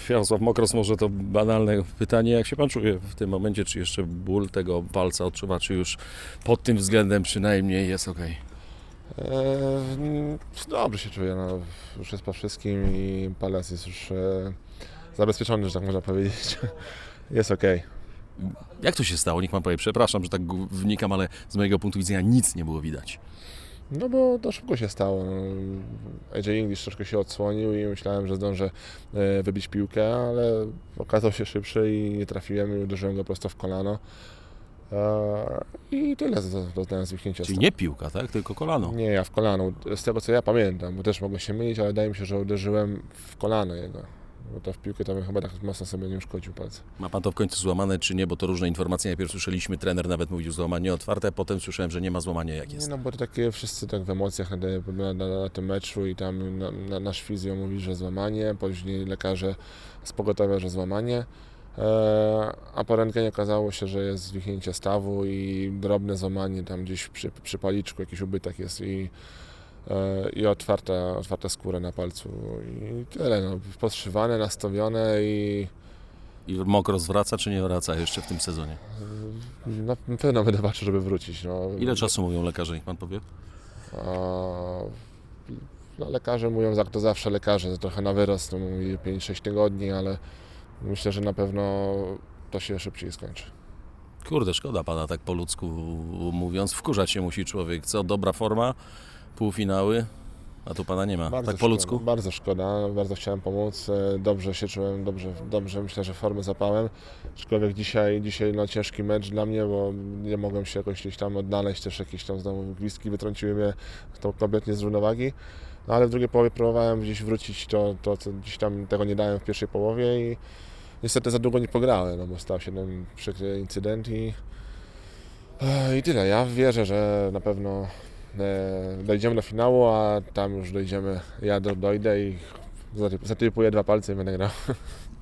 Jarosław Mokros, może to banalne pytanie, jak się pan czuje w tym momencie, czy jeszcze ból tego palca odczuwa, czy już pod tym względem przynajmniej jest okej? Dobrze się czuję, no, już jest po wszystkim i palec jest już zabezpieczony, że tak można powiedzieć. Jest okej. Jak to się stało? Niech pan powie, przepraszam, że tak wnikam, ale z mojego punktu widzenia nic nie było widać. No bo to szybko się stało. No. AJ English troszkę się odsłonił i myślałem, że zdążę wybić piłkę, ale okazał się szybszy i nie trafiłem i uderzyłem go prosto w kolano. I tyle doznałem zwiknięcia. Czyli nie piłka, tak? Tylko kolano. Nie, ja w kolano. Z tego co ja pamiętam, bo też mogę się mylić, ale wydaje mi się, że uderzyłem w kolano jego. Bo to w piłkę to bym chyba tak mocno sobie nie uszkodził palca. Ma pan to w końcu złamane, czy nie? Bo to różne informacje. Najpierw słyszeliśmy, trener nawet mówił złamanie otwarte, potem słyszałem, że nie ma złamania. Jak jest? Nie, no bo to takie wszyscy tak w emocjach na tym meczu i tam nasz fizjo mówi, że złamanie, później lekarze z pogotowia, że złamanie. A po rentgenie okazało się, że jest zwichnięcie stawu i drobne złamanie tam gdzieś przy paliczku, jakiś ubytek jest i otwarta skóra na palcu i tyle, no, podszywane, nastawione i Mokros wraca, czy nie wraca jeszcze w tym sezonie? na pewno będę walczył, żeby wrócić. No. Ile czasu mówią lekarze, niech pan powie? No, lekarze mówią, jak to zawsze lekarze, trochę na wyrost, to mówi 5-6 tygodni, ale myślę, że na pewno to się szybciej skończy. Kurde, szkoda pana, tak po ludzku mówiąc. Wkurzać się musi człowiek. Co, dobra forma, półfinały, a tu pana nie ma. Bardzo tak po ludzku? Szkoda, bardzo szkoda, bardzo chciałem pomóc, dobrze się czułem, dobrze myślę, że formę zapałem. Aczkolwiek dzisiaj no, ciężki mecz dla mnie, bo nie mogłem się jakoś gdzieś tam odnaleźć, też jakieś tam znowu gwizdki wytrąciły mnie to kompletnie z równowagi. No, ale w drugiej połowie próbowałem gdzieś wrócić to, co gdzieś tam tego nie dałem w pierwszej połowie i niestety za długo nie pograłem, no bo stał się ten przykry incydent i tyle. Ja wierzę, że na pewno dojdziemy do finału, a tam już dojdziemy, ja dojdę i zatypuję 2 palce i będę grał.